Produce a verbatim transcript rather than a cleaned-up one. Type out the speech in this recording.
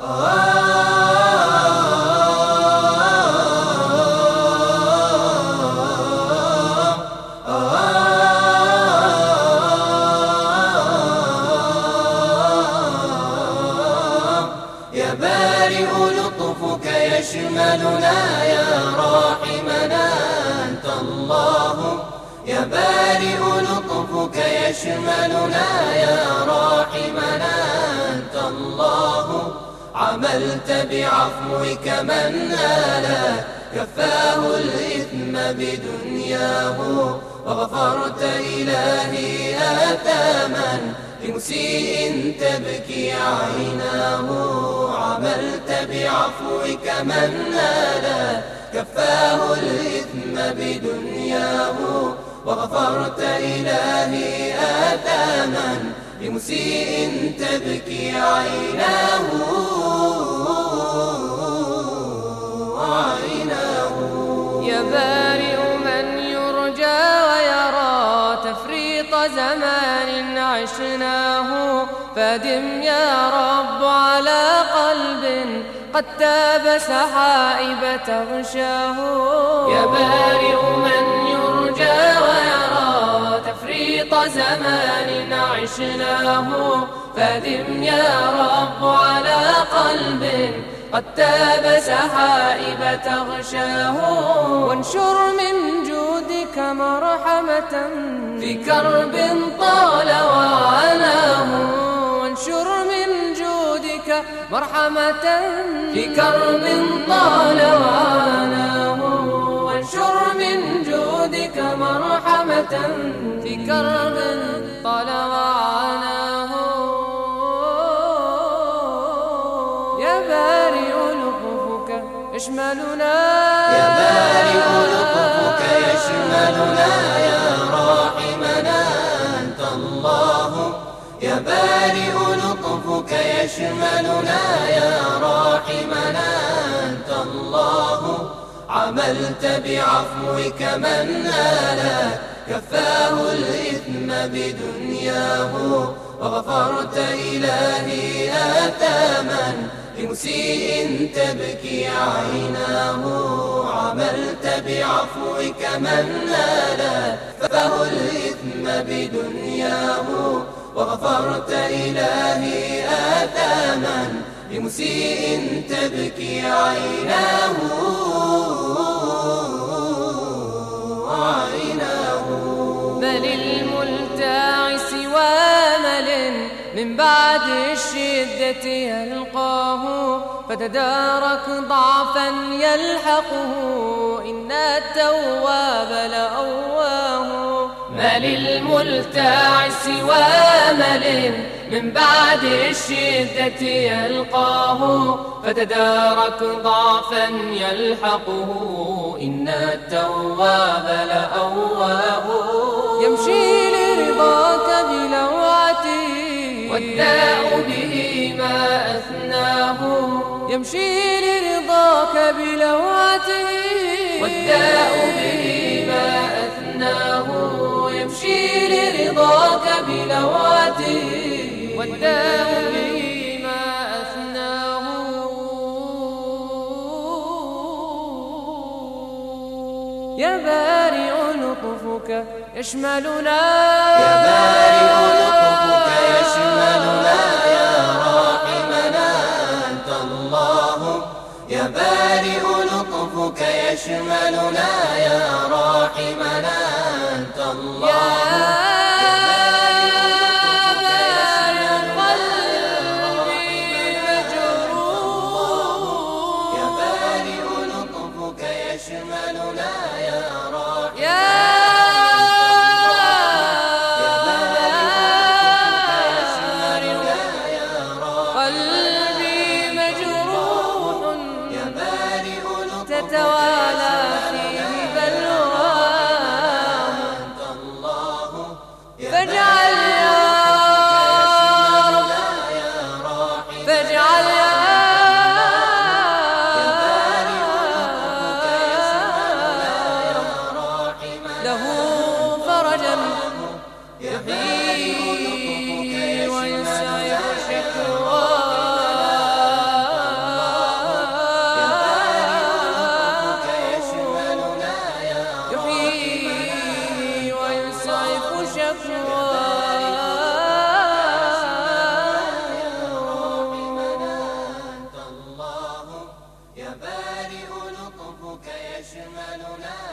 يا بارئ لطفك يشملنا يا راحمنا أنت الله. يا بارئ لطفك يشملنا يا راحمنا أنت الله. عملت بعفوك من نال كفاه الإثم بدنياه، وغفرت إلهي آثاما لمسيء تبكي عيناه. عملت بعفوك من نال كفاه الإثم بدنياه، وغفرت إلهي آثاما لمسيء تبكي عيناه. عيناه يا بارئ من يرجى ويرى تفريط زمان عشناه، فادم يا رب على قلب قد تاب سحائب تغشاه. يا بارئ من يرجى ويرى تفريط زمان عشناه، فادم يا رب على قلب قد تاب سحائب تغشاه. وانشر من جودك مرحمة في كرب طال وعناه. وانشر من جودك مرحمة في كرب طال وعناه. وانشر من جودك مرحمة في كرب طال وعناه. يا بارئ لطفك يشملنا يا بارئ لطفك يشملنا يا راحمنا أنت الله. يا بارئ لطفك يشملنا يا راحمنا أنت الله. عملت بعفوك من نال كفاه الإثم بدنياه، وغفرت إلهي آثاما لمسيء تبكي عيناه. عملت بعفوك من نال كفاه الإثم بدنياه، وغفرت إلهي آثاما لمسيء تبكي عيناه. عيناه بل الملتاع سوى مل من بعد الشدة يلقاه، فتدارك ضعفا يلحقه إن التواب لأواه. ما للملتاع سوى مل من بعد الشدة يلقاه، فتدارك ضعفا يلحقه إن التواب لأواه. يمشي لرضاك بلوعته والداء به ما أثناه. يمشي لرضاك بلوعته والداء به ما أثناه. يمشي لرضاك بلواته والداء به ما أثناه. يا بارئ لطفك يشملنا يا بارئ لطفك يشملنا يا راحمنا أنت الله. يا بارئ لطفك يشملنا يا راحمنا أنت الله. يشملنا يا راحمنا قلبي مجروح يا بارئ لطفك تتوالى فيه بلواه. أنت الله. فاجعل يا رب فاجعل يا له فرجا يحيي ويسعر شكواه. يا بارئ لطفك يشملنا